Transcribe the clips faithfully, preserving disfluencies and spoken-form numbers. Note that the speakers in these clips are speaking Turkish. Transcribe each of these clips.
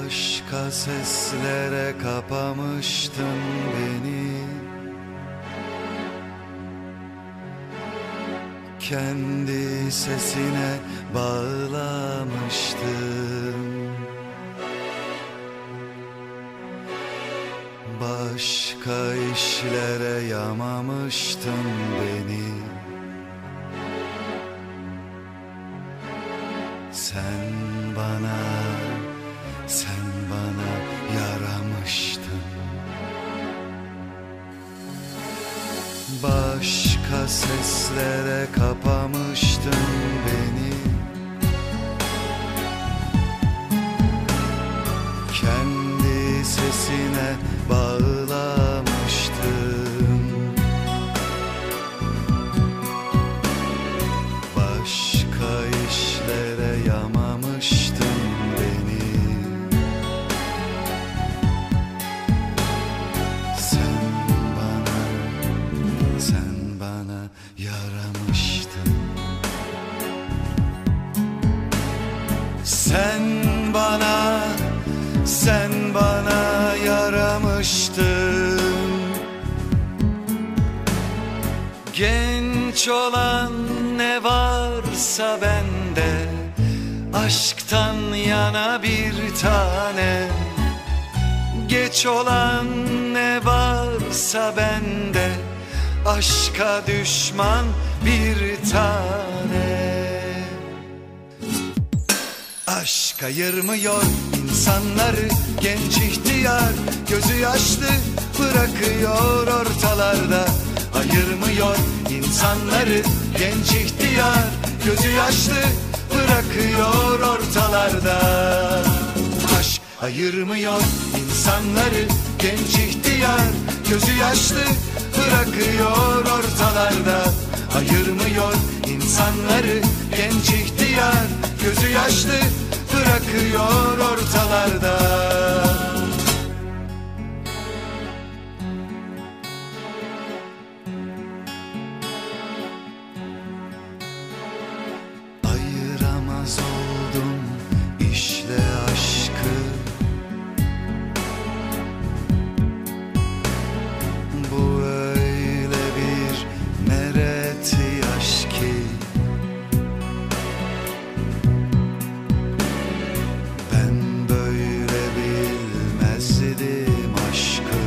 Başka seslere kapamıştın beni, kendi sesine bağlamıştın. Başka işlere yamamıştın beni. Sen bana, sen bana yaramıştın. Başka seslere kapamıştın beni, kendi sesine bağlamıştın. Başka işlere yamamıştın beni. Sen bana, sen bana yaramıştın. Sen bana, sen bana yaramıştın. Genç olan ne varsa bende, aşktan yana bir tane. Geç olan ne varsa bende, aşka düşman bir tane. Aşk ayırmıyor insanları, genç ihtiyar gözü yaşlı bırakıyor ortalarda. Ayırmıyor insanları, genç ihtiyar gözü yaşlı bırakıyor ortalarda. Aşk ayırmıyor insanları, genç ihtiyar gözü yaşlı bırakıyor ortalarda. Ayırmıyor insanları, genç ihtiyar gözü yaşlı bırakıyor ortalarda. Ayıramaz oldum işte aşkı, bu öyle bir meret yaş ki. Ben böyle bilmezdim aşkı.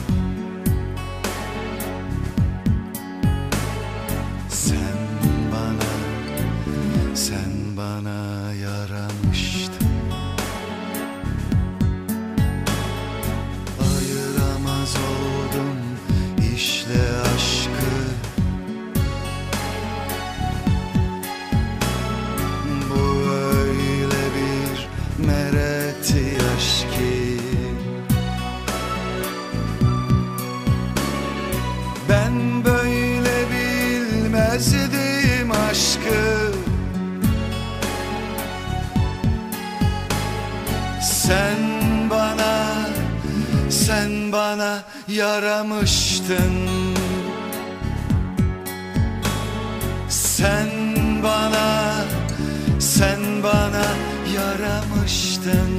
Sen bana, sen bana yaramıştın. Ayıramaz oldum işte aşkı, bu öyle bir meret yaş ki. Ben böyle bilmezdim aşkı. Sen bana, sen bana yaramıştın. Sen bana, sen bana yaramıştın.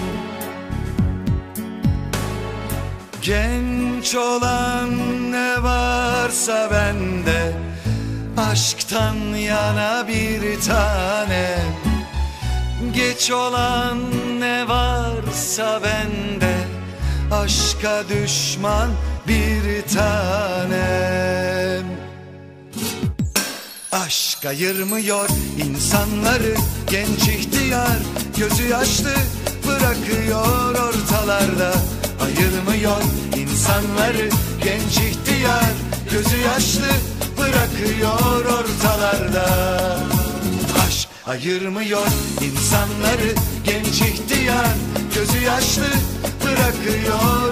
Genç olan ne varsa bende, aşktan yana bir tane. Geç olan ne varsa bende, aşka düşman bir tanem. Aşk ayırmıyor insanları, genç ihtiyar gözü yaşlı bırakıyor ortalarda. Ayırmıyor insanları, genç ihtiyar gözü yaşlı bırakıyor ortalarda. Aşk ayırmıyor insanları, genç ihtiyar gözü yaşlı bırakıyor